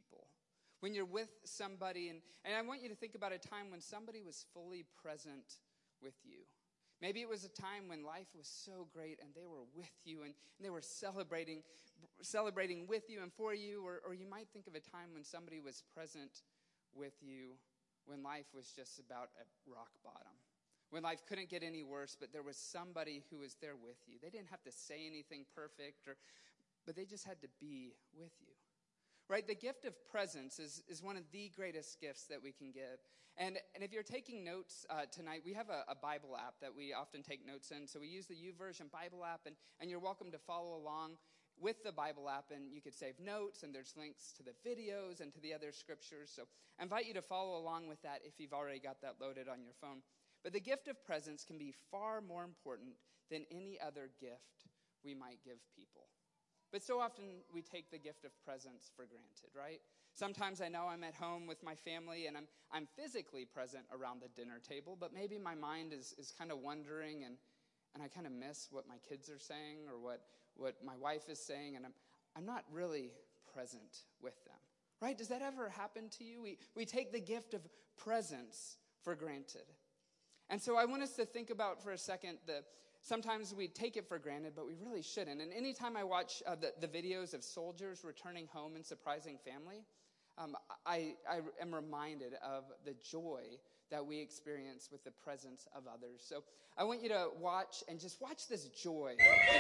people. When you're with somebody, and I want you to think about a time when somebody was fully present with you. Maybe it was a time when life was so great and they were with you and they were celebrating with you and for you. Or you might think of a time when somebody was present with you when life was just about at rock bottom. When life couldn't get any worse, but there was somebody who was there with you. They didn't have to say anything perfect, but they just had to be with you. Right? The gift of presence is one of the greatest gifts that we can give. And if you're taking notes tonight, we have a Bible app that we often take notes in. So we use the YouVersion Bible app, and you're welcome to follow along with the Bible app, and you could save notes, and there's links to the videos and to the other scriptures. So I invite you to follow along with that if you've already got that loaded on your phone. But the gift of presence can be far more important than any other gift we might give people. But so often we take the gift of presence for granted, right? Sometimes I know I'm at home with my family and I'm physically present around the dinner table, but maybe my mind is kind of wandering and I kind of miss what my kids are saying or what my wife is saying, and I'm not really present with them, right? Does that ever happen to you? We take the gift of presence for granted. And so I want us to think about for a second sometimes we take it for granted, but we really shouldn't. And anytime I watch the videos of soldiers returning home and surprising family, I am reminded of the joy that we experience with the presence of others. So I want you to watch and just watch this joy.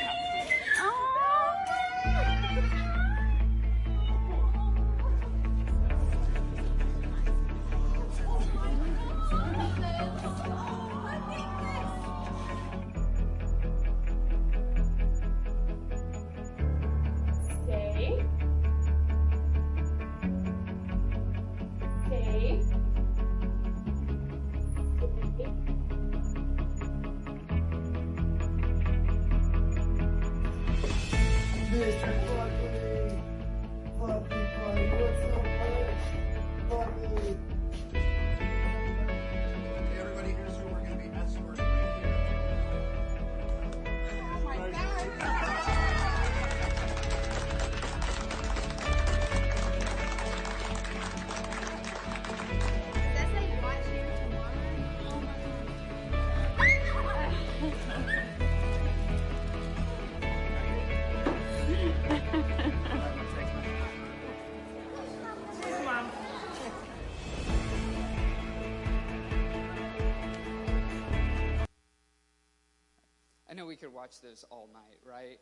I know we could watch those all night, right?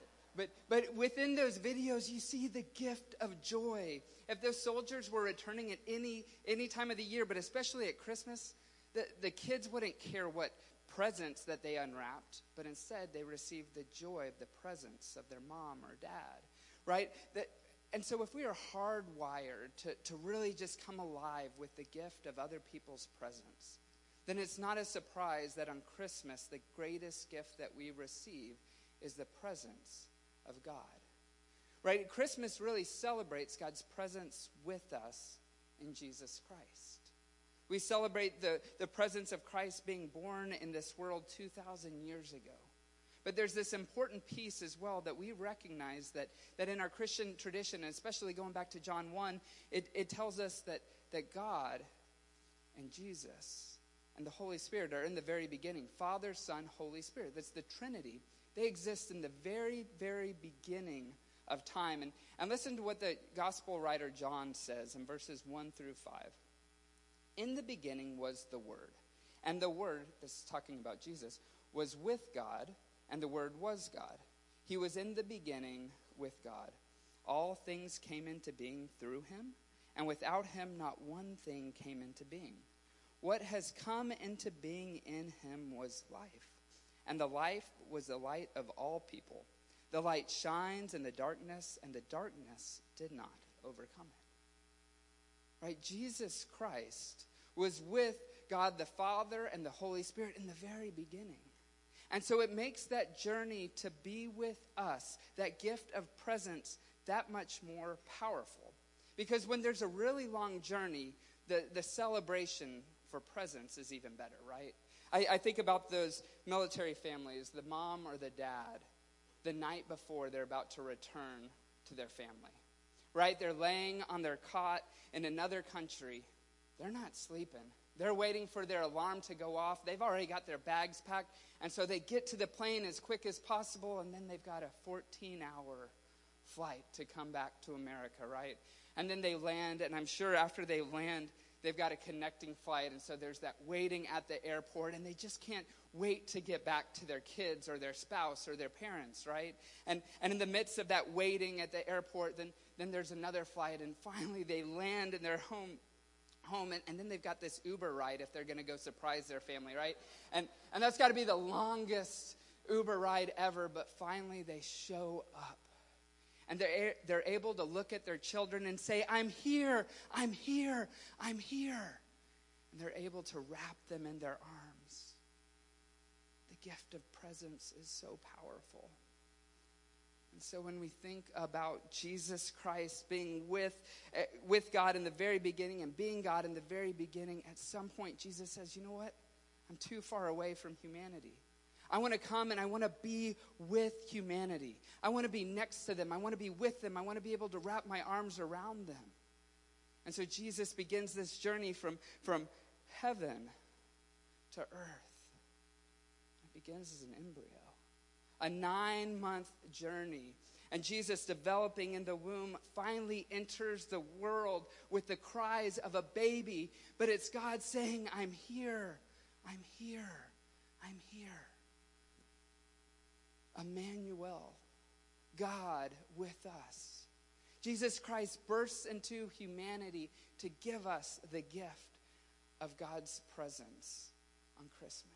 But within those videos, you see the gift of joy. If those soldiers were returning at any time of the year, but especially at Christmas, the kids wouldn't care what presents that they unwrapped, but instead they received the joy of the presence of their mom or dad, right? And so if we are hardwired to really just come alive with the gift of other people's presence, then it's not a surprise that on Christmas, the greatest gift that we receive is the presence of God. Right? Christmas really celebrates God's presence with us in Jesus Christ. We celebrate the presence of Christ being born in this world 2,000 years ago. But there's this important piece as well that we recognize that in our Christian tradition, and especially going back to John 1, it tells us that God and Jesus and the Holy Spirit are in the very beginning. Father, Son, Holy Spirit. That's the Trinity. They exist in the very, very beginning of time. And listen to what the gospel writer John says in verses 1 through 5. In the beginning was the Word. And the Word, this is talking about Jesus, was with God, and the Word was God. He was in the beginning with God. All things came into being through him, and without him not one thing came into being. What has come into being in him was life, and the life was the light of all people. The light shines in the darkness, and the darkness did not overcome it. Right? Jesus Christ was with God the Father and the Holy Spirit in the very beginning. And so it makes that journey to be with us, that gift of presence, that much more powerful. Because when there's a really long journey, the celebration for presence is even better, right? I think about those military families, the mom or the dad, the night before they're about to return to their family, right? They're laying on their cot in another country. They're not sleeping. They're waiting for their alarm to go off. They've already got their bags packed. And so they get to the plane as quick as possible, and then they've got a 14-hour flight to come back to America, right? And then they land, and I'm sure after they land, they've got a connecting flight. And so there's that waiting at the airport, and they just can't wait to get back to their kids or their spouse or their parents, right? And in the midst of that waiting at the airport, then there's another flight, and finally they land in their home, and then they've got this Uber ride if they're going to go surprise their family, right? And that's got to be the longest Uber ride ever, but finally they show up. And they're able to look at their children and say, I'm here, I'm here, I'm here. And they're able to wrap them in their arms. The gift of presence is so powerful. And so when we think about Jesus Christ being with God in the very beginning and being God in the very beginning, at some point Jesus says, you know what? I'm too far away from humanity. I want to come and I want to be with humanity. I want to be next to them. I want to be with them. I want to be able to wrap my arms around them. And so Jesus begins this journey from heaven to earth. It begins as an embryo. A 9-month journey. And Jesus, developing in the womb, finally enters the world with the cries of a baby. But it's God saying, I'm here, I'm here, I'm here. Emmanuel, God with us. Jesus Christ bursts into humanity to give us the gift of God's presence on Christmas.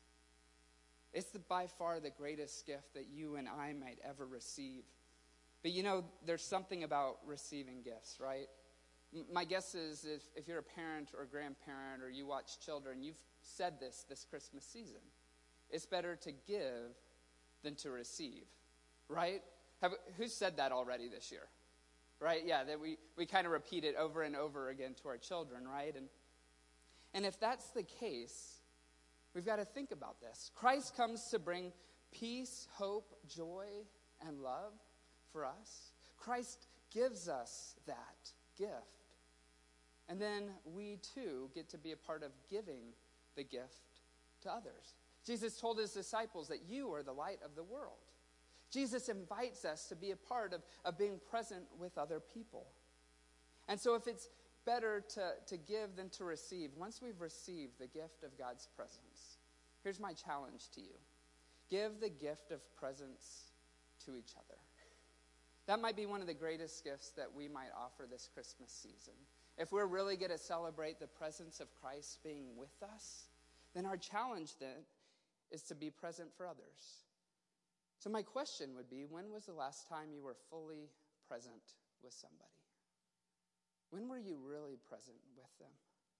It's by far the greatest gift that you and I might ever receive. But you know, there's something about receiving gifts, right? My guess is if you're a parent or a grandparent or you watch children, you've said this Christmas season. It's better to give than to receive, right? Who's said that already this year? Right? Yeah, that we kind of repeat it over and over again to our children, right? And if that's the case, we've got to think about this. Christ comes to bring peace, hope, joy, and love for us. Christ gives us that gift. And then we too get to be a part of giving the gift to others. Jesus told his disciples that you are the light of the world. Jesus invites us to be a part of being present with other people. And so if it's better to give than to receive, once we've received the gift of God's presence, here's my challenge to you. Give the gift of presence to each other. That might be one of the greatest gifts that we might offer this Christmas season. If we're really going to celebrate the presence of Christ being with us, then our challenge then is to be present for others. So my question would be, when was the last time you were fully present with somebody? When were you really present with them?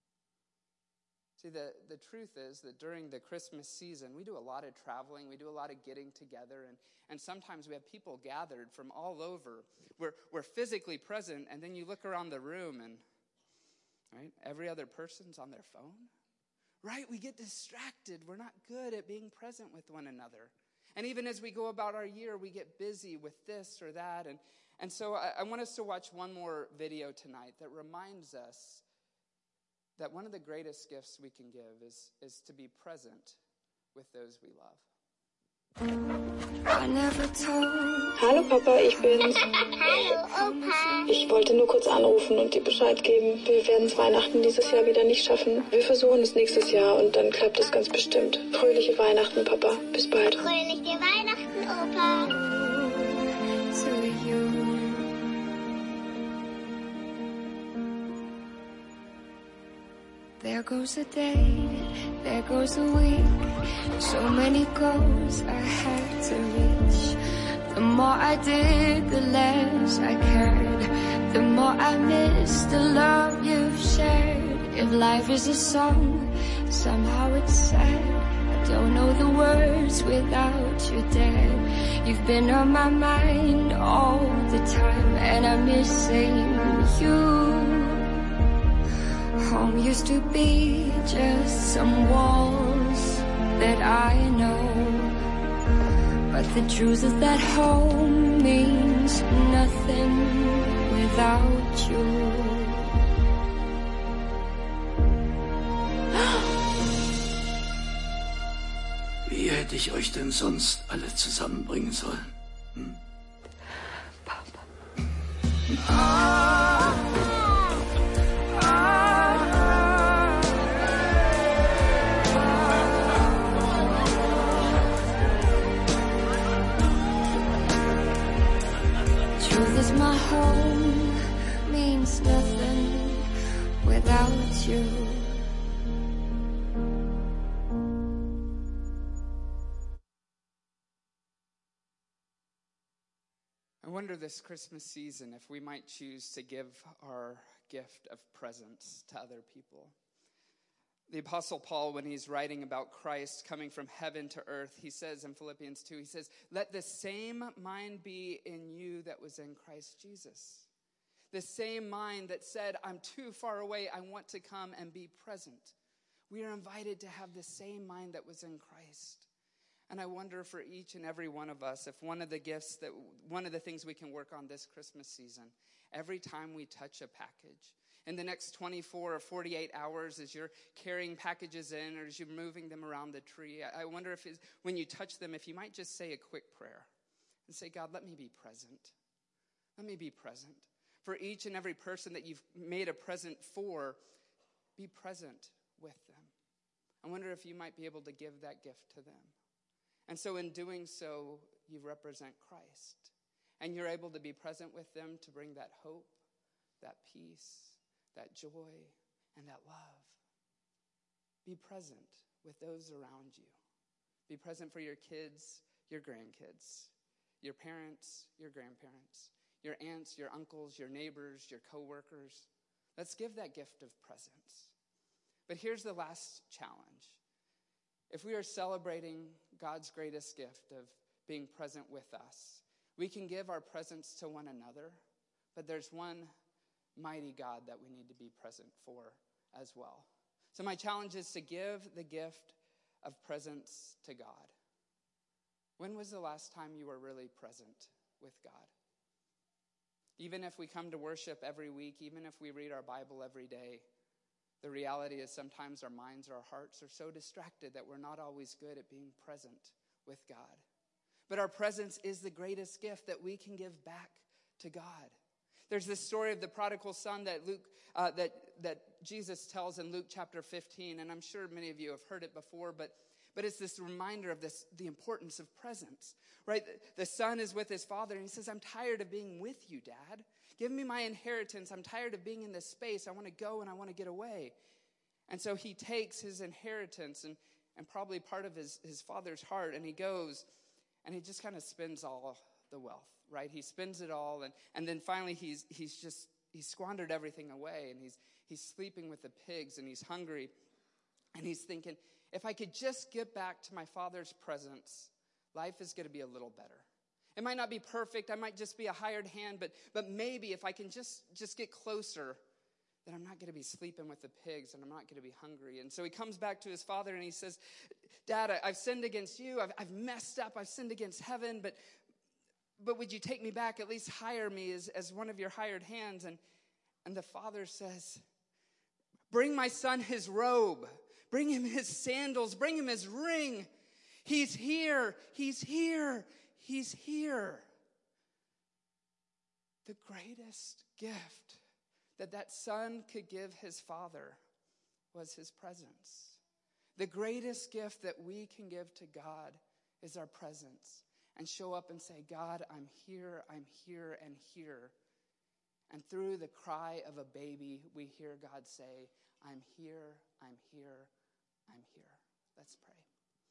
See, the truth is that during the Christmas season, we do a lot of traveling, we do a lot of getting together, and sometimes we have people gathered from all over. We're physically present, and then you look around the room and, right, every other person's on their phone. Right? We get distracted. We're not good at being present with one another. And even as we go about our year, we get busy with this or that. And so I want us to watch one more video tonight that reminds us that one of the greatest gifts we can give is to be present with those we love. Hallo Papa, ich bin's. Hallo Opa. Ich wollte nur kurz anrufen und dir Bescheid geben. Wir werden es Weihnachten dieses Jahr wieder nicht schaffen. Wir versuchen es nächstes Jahr und dann klappt es ganz bestimmt. Fröhliche Weihnachten, Papa. Bis bald. Fröhliche Weihnachten, Opa. There goes a day, there goes a week. So many goals I had to reach. The more I did, the less I cared. The more I missed the love you've shared. If life is a song, somehow it's sad. I don't know the words without you, Dad. You've been on my mind all the time, and I miss saying you. Home used to be just some walls that I know, but the truth is that home means nothing without you. Wie hätte ich euch denn sonst alle zusammenbringen sollen? Papa. Truth is my home, means nothing without you. I wonder this Christmas season if we might choose to give our gift of presence to other people. The Apostle Paul, when he's writing about Christ coming from heaven to earth, he says in Philippians 2, he says, "Let the same mind be in you that was in Christ Jesus." The same mind that said, "I'm too far away, I want to come and be present." We are invited to have the same mind that was in Christ. And I wonder for each and every one of us, if one of the things we can work on this Christmas season, every time we touch a package, in the next 24 or 48 hours as you're carrying packages in or as you're moving them around the tree, I wonder if when you touch them, if you might just say a quick prayer and say, "God, let me be present. Let me be present." For each and every person that you've made a present for, be present with them. I wonder if you might be able to give that gift to them. And so in doing so, you represent Christ. And you're able to be present with them to bring that hope, that peace, that joy, and that love. Be present with those around you. Be present for your kids, your grandkids, your parents, your grandparents, your aunts, your uncles, your neighbors, your coworkers. Let's give that gift of presence. But here's the last challenge. If we are celebrating God's greatest gift of being present with us, we can give our presence to one another, but there's one mighty God that we need to be present for as well. So my challenge is to give the gift of presence to God. When was the last time you were really present with God? Even if we come to worship every week, even if we read our Bible every day, the reality is sometimes our minds or our hearts are so distracted that we're not always good at being present with God. But our presence is the greatest gift that we can give back to God. There's this story of the prodigal son that that Jesus tells in Luke chapter 15, and I'm sure many of you have heard it before, but it's this reminder of the importance of presence, right? The son is with his father, and he says, "I'm tired of being with you, Dad. Give me my inheritance. I'm tired of being in this space. I want to go and I want to get away." And so he takes his inheritance and probably part of his father's heart, and he goes and he just kind of spends all the wealth, right? He spends it all, and then finally he's squandered everything away, and he's sleeping with the pigs, and he's hungry, and he's thinking, if I could just get back to my father's presence, life is going to be a little better. It might not be perfect. I might just be a hired hand, but maybe if I can just get closer, then I'm not going to be sleeping with the pigs, and I'm not going to be hungry. And so he comes back to his father, and he says, "Dad, I've sinned against you. I've messed up. I've sinned against heaven, but would you take me back, at least hire me as one of your hired hands?" And the father says, "Bring my son his robe. Bring him his sandals. Bring him his ring. He's here. He's here. He's here." The greatest gift that son could give his father was his presence. The greatest gift that we can give to God is our presence, and show up and say, "God, I'm here, and here." And through the cry of a baby, we hear God say, "I'm here, I'm here, I'm here." Let's pray.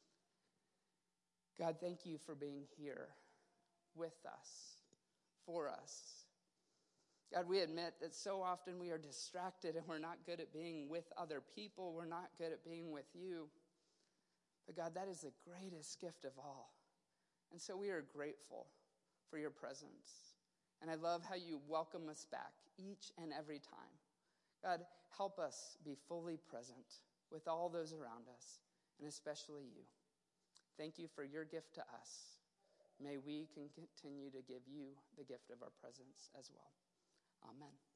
God, thank you for being here with us, for us. God, we admit that so often we are distracted and we're not good at being with other people. We're not good at being with you. But God, that is the greatest gift of all. And so we are grateful for your presence. And I love how you welcome us back each and every time. God, help us be fully present with all those around us, and especially you. Thank you for your gift to us. May we continue to give you the gift of our presence as well. Amen.